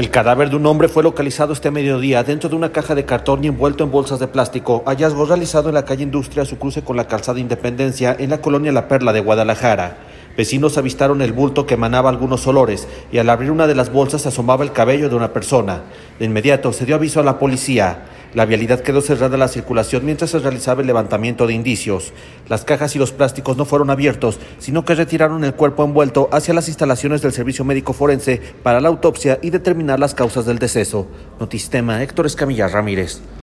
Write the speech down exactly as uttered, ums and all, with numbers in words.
El cadáver de un hombre fue localizado este mediodía dentro de una caja de cartón y envuelto en bolsas de plástico. Hallazgo realizado en la calle Industria, a su cruce con la calzada Independencia, en la colonia La Perla de Guadalajara. Vecinos avistaron el bulto que emanaba algunos olores y al abrir una de las bolsas se asomaba el cabello de una persona. De inmediato se dio aviso a la policía. La vialidad quedó cerrada a la circulación mientras se realizaba el levantamiento de indicios. Las cajas y los plásticos no fueron abiertos, sino que retiraron el cuerpo envuelto hacia las instalaciones del Servicio Médico Forense para la autopsia y determinar las causas del deceso. Notistema, Héctor Escamilla Ramírez.